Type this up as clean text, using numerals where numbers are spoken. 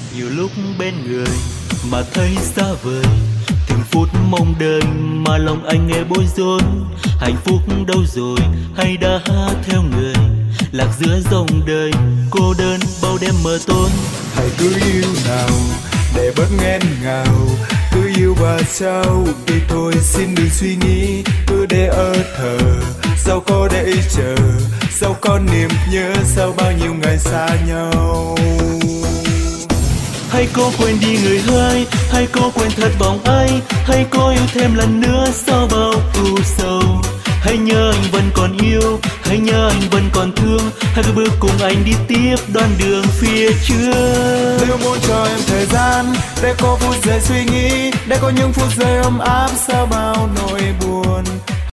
Nhiều lúc bên người mà thấy xa vời, từng phút mong đợi mà lòng anh nghe bối rối. Hạnh phúc đâu rồi hay đã theo người, lạc giữa dòng đời cô đơn bao đêm mờ tối. Hãy cứ yêu nào để bớt nghẹn ngào, cứ yêu và trao đi thôi, xin đừng suy nghĩ, cứ để ở thờ. Sao có để chờ, sao có niềm nhớ sau bao nhiêu ngày xa nhau. Hay cô quên đi người ơi, hay cô quên thật vòng ai, hay cô yêu thêm lần nữa sau bao ưu sầu. Hãy nhớ anh vẫn còn yêu, hãy nhớ anh vẫn còn thương, hãy cứ bước cùng anh đi tiếp đoạn đường phía trước. Nếu muốn cho em thời gian để có phút giây suy nghĩ, để có những phút giây ấm áp sau bao nỗi buồn.